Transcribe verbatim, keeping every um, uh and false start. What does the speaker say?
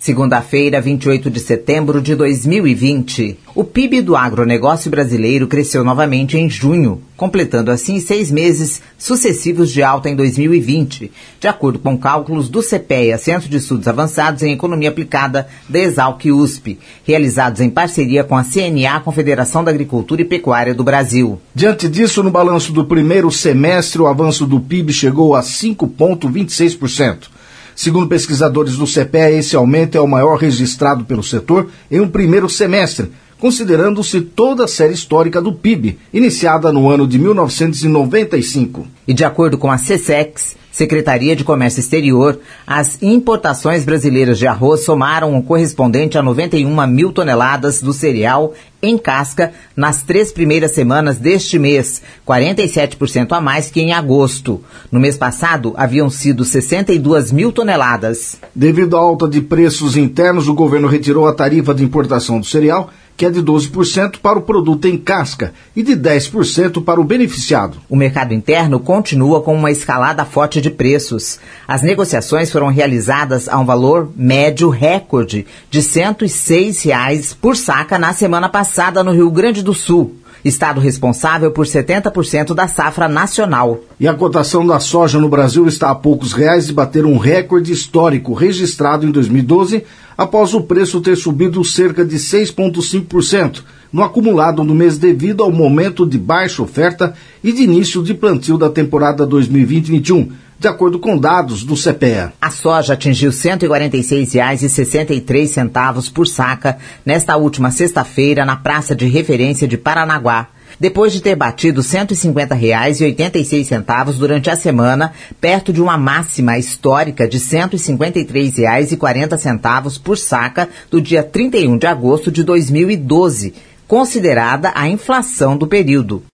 Segunda-feira, vinte e oito de setembro de dois mil e vinte. O P I B do agronegócio brasileiro cresceu novamente em junho, completando assim seis meses sucessivos de alta em dois mil e vinte, de acordo com cálculos do CEPEA, Centro de Estudos Avançados em Economia Aplicada da Exalc-U S P, realizados em parceria com a C N A, Confederação da Agricultura e Pecuária do Brasil. Diante disso, no balanço do primeiro semestre, o avanço do P I B chegou a cinco vírgula vinte e seis por cento. Segundo pesquisadores do CEPEA, esse aumento é o maior registrado pelo setor em um primeiro semestre, considerando-se toda a série histórica do P I B, iniciada no ano de mil novecentos e noventa e cinco. E de acordo com a SECEX, Secretaria de Comércio Exterior, as importações brasileiras de arroz somaram o correspondente a noventa e uma mil toneladas do cereal em casca nas três primeiras semanas deste mês, quarenta e sete por cento a mais que em agosto. No mês passado, haviam sido sessenta e duas mil toneladas. Devido à alta de preços internos, o governo retirou a tarifa de importação do cereal, que é de doze por cento para o produto em casca e de dez por cento para o beneficiado. O mercado interno continua com uma escalada forte de preços. As negociações foram realizadas a um valor médio recorde de cento e seis reais por saca na semana passada no Rio Grande do Sul, estado responsável por setenta por cento da safra nacional. E a cotação da soja no Brasil está a poucos reais de bater um recorde histórico registrado em dois mil e doze, após o preço ter subido cerca de seis vírgula cinco por cento no acumulado no mês devido ao momento de baixa oferta e de início de plantio da temporada dois mil e vinte e vinte e um, de acordo com dados do CEPEA. A soja atingiu cento e quarenta e seis reais e sessenta e três centavos por saca nesta última sexta-feira na praça de referência de Paranaguá, depois de ter batido cento e cinquenta reais e oitenta e seis centavos durante a semana, perto de uma máxima histórica de cento e cinquenta e três reais e quarenta centavos por saca do dia trinta e um de agosto de dois mil e doze, considerada a inflação do período.